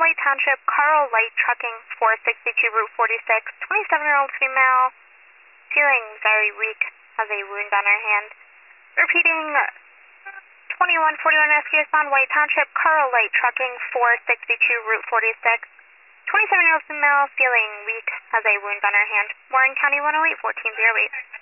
White Township, Carl Light Trucking, 462 Route 46, 27-year-old female, feeling very weak, has a wound on her hand. Repeating, 2141 rescue respond, White Township, Carl Light Trucking, 462 Route 46, 27-year-old female, feeling weak, has a wound on her hand. Warren County 108, 1408.